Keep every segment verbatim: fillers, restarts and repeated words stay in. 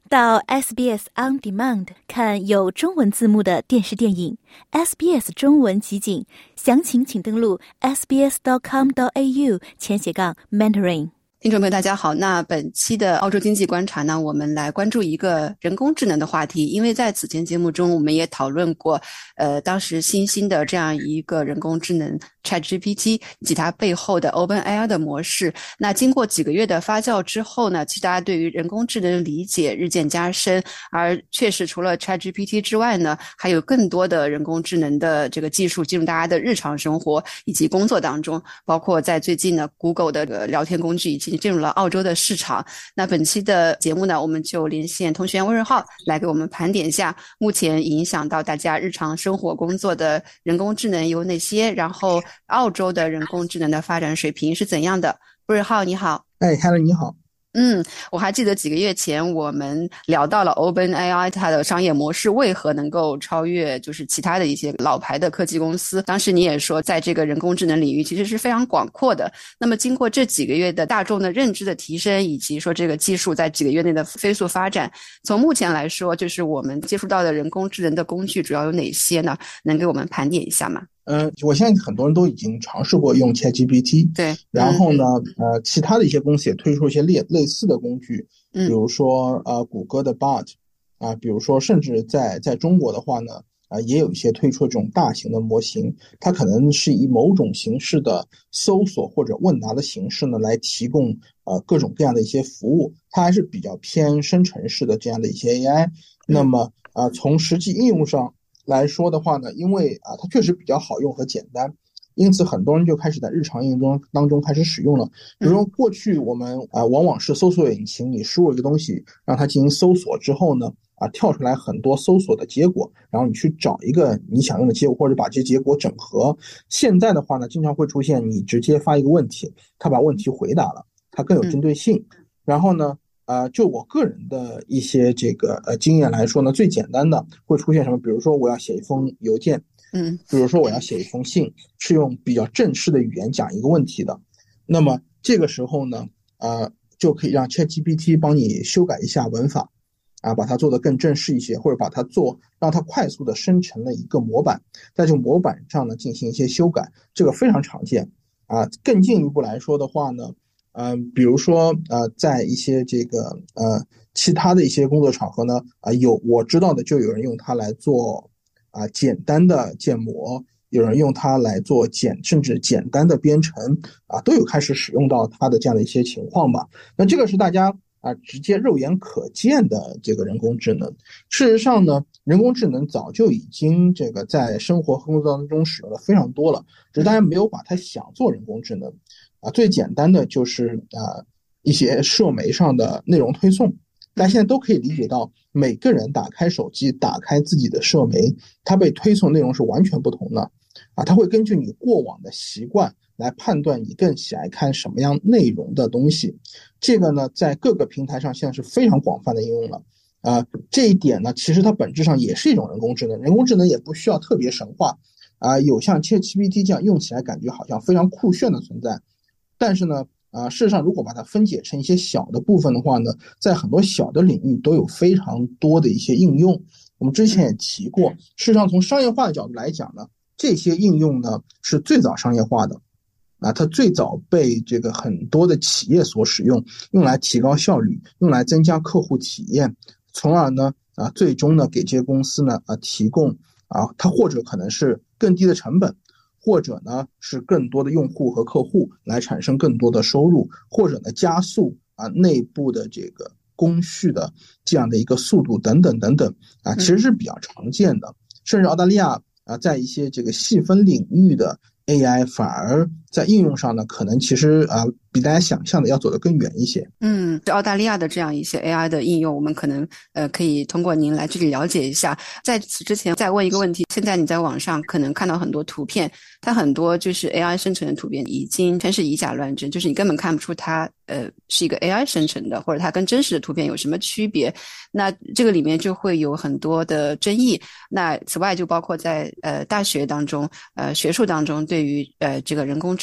到 S B S On Demand 看有中文字幕的电视电影 S B S 中文集锦，详情请登录 s b s dot com dot a u 前斜杠 mentoring。 听众朋友大家好，那本期的澳洲经济观察呢，我们来关注一个人工智能的话题。因为在此前节目中我们也讨论过呃，当时新兴的这样一个人工智能 ChatGPT 以及它背后的 OpenAI 的模式。那经过几个月的发酵之后呢，其实大家对于人工智能的理解日渐加深，而确实除了 ChatGPT 之外呢，还有更多的人工智能的这个技术进入大家的日常生活以及工作当中，包括在最近呢 Google 的聊天工具已经进入了澳洲的市场。那本期的节目呢，我们就连线通讯员温润浩来给我们盘点一下目前影响到大家日常生活工作的人工智能有哪些，然后澳洲的人工智能的发展水平是怎样的。温润浩你好。 哎 Helen 你好。 嗯，我还记得几个月前我们聊到了 OpenAI 它的商业模式为何能够超越就是其他的一些老牌的科技公司，当时你也说在这个人工智能领域其实是非常广阔的。那么经过这几个月的大众的认知的提升，以及说这个技术在几个月内的飞速发展，从目前来说就是我们接触到的人工智能的工具主要有哪些呢？能给我们盘点一下吗？ 嗯，我相信很多人都已经尝试过用 ChatGPT， 对， 然后呢，嗯、呃，其他的一些公司也推出一些类类似的工具， 嗯， 比如说呃，谷歌的 Bard 啊、呃，比如说甚至在在中国的话呢，啊、呃，也有一些推出这种大型的模型，它可能是以某种形式的搜索或者问答的形式呢，来提供呃各种各样的一些服务，它还是比较偏生成式的这样的一些 A I。那么啊、呃，从实际应用上来说的话呢，因为啊它确实比较好用和简单，因此很多人就开始在日常应用中当中开始使用了。比如说过去我们啊往往是搜索引擎，你输入一个东西让它进行搜索之后呢，啊跳出来很多搜索的结果，然后你去找一个你想用的结果，或者把这些结果整合。现在的话呢，经常会出现你直接发一个问题，它把问题回答了，它更有针对性。然后呢呃，就我个人的一些这个呃经验来说呢，最简单的会出现什么？比如说我要写一封邮件， 嗯， 比如说我要写一封信，是用比较正式的语言讲一个问题的，那么这个时候呢，呃，就可以让 ChatGPT 帮你修改一下文法，啊，把它做得更正式一些，或者把它做让它快速的生成了一个模板，在这个模板上呢进行一些修改，这个非常常见啊。更进一步来说的话呢。嗯、呃，比如说呃，在一些这个呃其他的一些工作场合呢，啊、呃，有我知道的就有人用它来做啊、呃、简单的建模，有人用它来做简甚至简单的编程啊、呃，都有开始使用到它的这样的一些情况吧。那这个是大家啊、呃、直接肉眼可见的这个人工智能。事实上呢，人工智能早就已经这个在生活和工作当中使用的非常多了，只是大家没有把它想做人工智能。啊，最简单的就是啊一些社媒上的内容推送，大家现在都可以理解到，每个人打开手机，打开自己的社媒，它被推送内容是完全不同的，啊，它会根据你过往的习惯来判断你更喜爱看什么样内容的东西。这个呢，在各个平台上现在是非常广泛的应用了。啊，这一点呢，其实它本质上也是一种人工智能，人工智能也不需要特别神话，啊，有像 ChatGPT 这样用起来感觉好像非常酷炫的存在。但是呢，啊，事实上，如果把它分解成一些小的部分的话呢，在很多小的领域都有非常多的一些应用。我们之前也提过，事实上从商业化的角度来讲呢，这些应用呢是最早商业化的，啊，它最早被这个很多的企业所使用，用来提高效率，用来增加客户体验，从而呢，啊，最终呢给这些公司呢，啊提供啊，它或者可能是更低的成本。或者呢是更多的用户和客户来产生更多的收入，或者呢加速啊内部的这个工序的这样的一个速度等等等等啊，其实是比较常见的。甚至澳大利亚啊，在一些这个细分领域的 A I 反而在应用上呢，可能其实啊比大家想象的要走得更远一些。 嗯，澳大利亚的这样一些 A I 的应用，我们可能呃可以通过您来具体了解一下。在此之前再问一个问题，现在你在网上可能看到很多图片，它很多就是 A I 生成的图片已经全是以假乱真，就是你根本看不出它呃是一个 A I 生成的，或者它跟真实的图片有什么区别。那这个里面就会有很多的争议。那此外就包括在呃大学当中呃学术当中对于呃这个人工智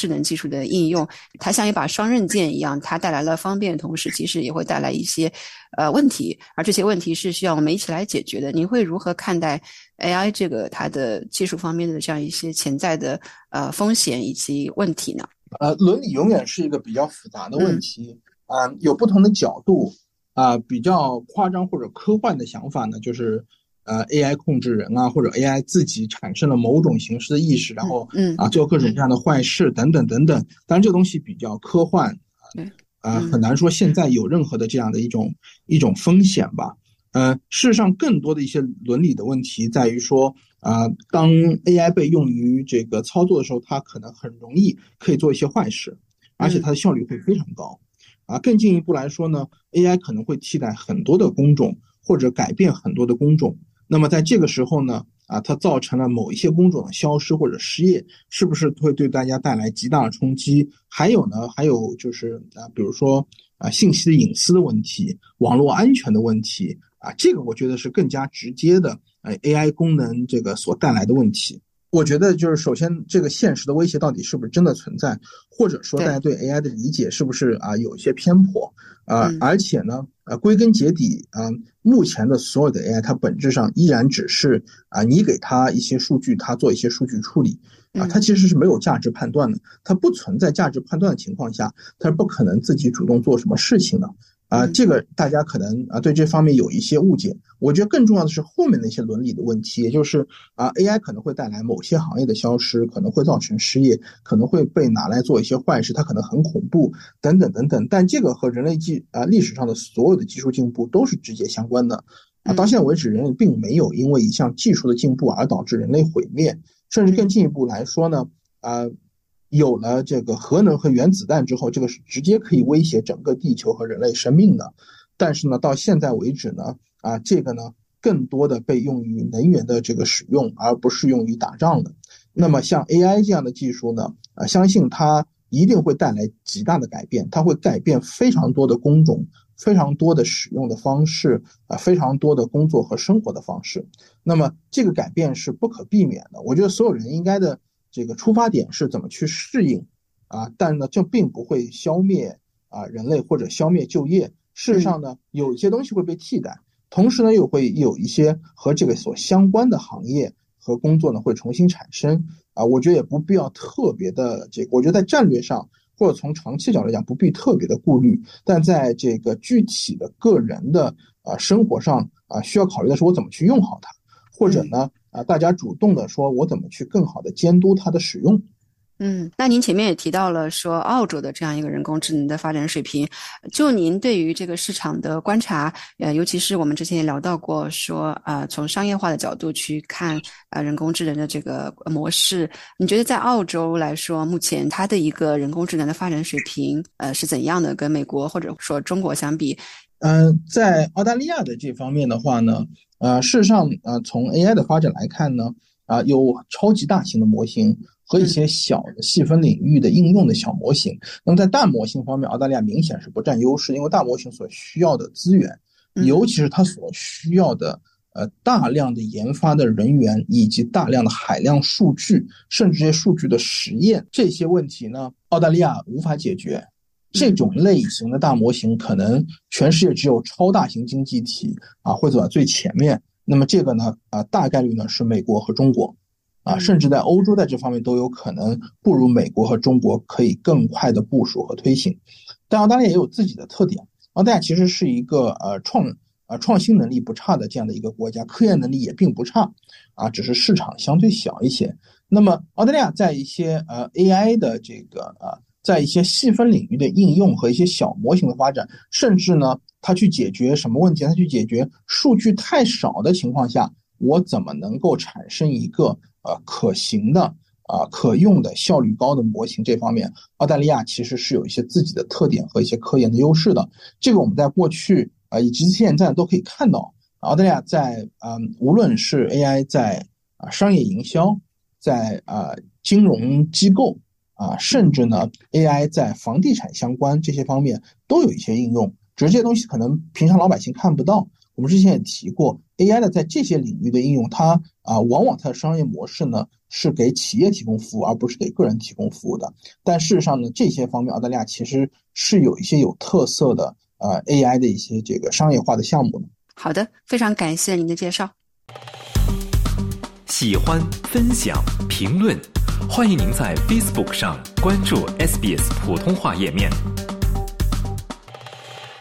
智能技术的应用，它像一把双刃剑一样，它带来了方便，同时其实也会带来一些呃问题，而这些问题是需要我们一起来解决的。您会如何看待 A I 这个它的技术方面的这样一些潜在的呃风险以及问题呢？ 呃，伦理永远是一个比较复杂的问题，啊、嗯呃，有不同的角度啊、呃，比较夸张或者科幻的想法呢，就是呃 A I 控制人啊，或者 A I 自己产生了某种形式的意识，然后嗯啊做各种各样的坏事等等等等。当然，这个东西比较科幻，啊、呃，很难说现在有任何的这样的一种一种风险吧。呃，事实上，更多的一些伦理的问题在于说，啊、呃，当 A I 被用于这个操作的时候，它可能很容易可以做一些坏事，而且它的效率会非常高。啊，更进一步来说呢 ，A I 可能会替代很多的工种，或者改变很多的工种。那么在这个时候呢，啊，它造成了某一些工种的消失或者失业，是不是会对大家带来极大的冲击？还有呢，还有就是啊，比如说啊，信息的隐私的问题、网络安全的问题。啊，这个我觉得是更加直接的，呃 ，A I 功能这个所带来的问题。我觉得就是首先这个现实的威胁到底是不是真的存在，或者说大家对 A I 的理解是不是啊有一些偏颇啊、呃？而且呢，呃，归根结底啊、呃，目前的所有的 A I 它本质上依然只是啊，你给它一些数据，它做一些数据处理啊，它其实是没有价值判断的，它不存在价值判断的情况下，它是不可能自己主动做什么事情的。啊，这个大家可能啊对这方面有一些误解。我觉得更重要的是后面的一些伦理的问题，也就是啊 A I 可能会带来某些行业的消失，可能会造成失业，可能会被拿来做一些坏事，它可能很恐怖等等等等。但这个和人类技啊历史上的所有的技术进步都是直接相关的。啊，到现在为止，人类并没有因为一项技术的进步而导致人类毁灭，甚至更进一步来说呢，啊。有了这个核能和原子弹之后，这个是直接可以威胁整个地球和人类生命的。但是呢，到现在为止呢，啊，这个呢，更多的被用于能源的这个使用，而不是用于打仗的。那么像 A I 这样的技术呢，啊，相信它一定会带来极大的改变，它会改变非常多的工种，非常多的使用的方式，啊，非常多的工作和生活的方式。那么这个改变是不可避免的。我觉得所有人应该的。这个出发点是怎么去适应啊？但呢，这并不会消灭啊人类或者消灭就业。事实上呢，有一些东西会被替代，同时呢，又会有一些和这个所相关的行业和工作呢会重新产生啊。我觉得也不必要特别的这个，我觉得在战略上或者从长期角度来讲，不必特别的顾虑。但在这个具体的个人的啊生活上啊，需要考虑的是我怎么去用好它，或者呢。啊，大家主动的说，我怎么去更好的监督它的使用？ 嗯，那您前面也提到了说澳洲的这样一个人工智能的发展水平，就您对于这个市场的观察，呃，尤其是我们之前也聊到过说，呃，从商业化的角度去看，呃，人工智能的这个模式，你觉得在澳洲来说，目前它的一个人工智能的发展水平，呃，是怎样的？跟美国或者说中国相比？ 嗯、呃，在澳大利亚的这方面的话呢，呃，事实上，呃，从 A I 的发展来看呢，啊、呃，有超级大型的模型和一些小的细分领域的应用的小模型。那么在大模型方面，澳大利亚明显是不占优势，因为大模型所需要的资源，尤其是它所需要的呃大量的研发的人员以及大量的海量数据，甚至这些数据的实验，这些问题呢，澳大利亚无法解决。这种类型的大模型，可能全世界只有超大型经济体啊会走在最前面。那么这个呢，啊大概率呢是美国和中国，啊甚至在欧洲在这方面都有可能不如美国和中国可以更快的部署和推行。但澳大利亚也有自己的特点，澳大利亚其实是一个呃创呃创新能力不差的这样的一个国家，科研能力也并不差，啊只是市场相对小一些。那么澳大利亚在一些呃 A I 的这个呃。在一些细分领域的应用和一些小模型的发展，甚至呢，它去解决什么问题？它去解决数据太少的情况下，我怎么能够产生一个呃可行的啊、呃、可用的效率高的模型？这方面，澳大利亚其实是有一些自己的特点和一些科研的优势的。这个我们在过去啊、呃、以及现在都可以看到，澳大利亚在啊、呃、无论是 A I 在啊、呃、商业营销，在啊、呃、金融机构。啊，甚至呢 ，A I 在房地产相关这些方面都有一些应用，只是这些东西可能平常老百姓看不到， 我们之前也提过 A I 的在这些领域的应用，它啊往往它的商业模式呢是给企业提供服务，而不是给个人提供服务的。但事实上呢，这些方面澳大利亚其实是有一些有特色的呃 A I 的一些这个商业化的项目的。 好的，非常感谢您的介绍。 喜欢、分享、评论，欢迎您在 Facebook 上关注 S B S 普通话页面。